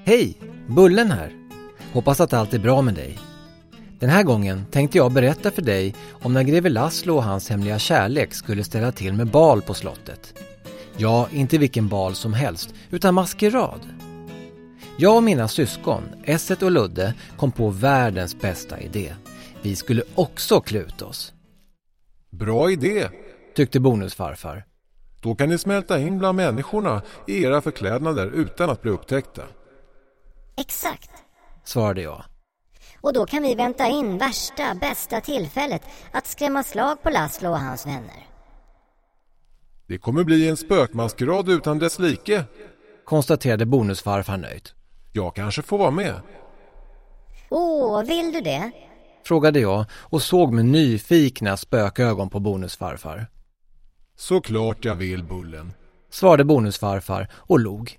Hej, Bullen här. Hoppas att allt är bra med dig. Den här gången tänkte jag berätta för dig om när greve Laszlo och hans hemliga kärlek skulle ställa till med bal på slottet. Ja, inte vilken bal som helst, utan maskerad. Jag och mina syskon, Esset och Ludde, kom på världens bästa idé. Vi skulle också kluta oss. Bra idé, tyckte bonusfarfar. Då kan ni smälta in bland människorna i era förklädnader utan att bli upptäckta. Exakt, svarade jag. Och då kan vi vänta in bästa tillfället att skrämma slag på Laszlo och hans vänner. Det kommer bli en spökmaskerad utan dess like, konstaterade bonusfarfar nöjt. Jag kanske får vara med. Vill du det? Frågade jag och såg med nyfikna spökögon på bonusfarfar. Såklart jag vill, Bullen, svarade bonusfarfar och log.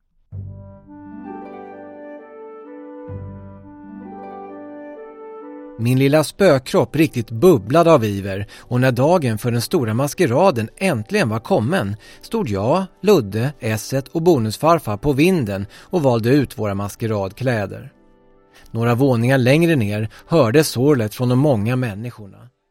Min lilla spökkropp riktigt bubblade av iver och när dagen för den stora maskeraden äntligen var kommen stod jag, Ludde, Esset och bonusfarfar på vinden och valde ut våra maskeradkläder. Några våningar längre ner hördes sorlet från de många människorna.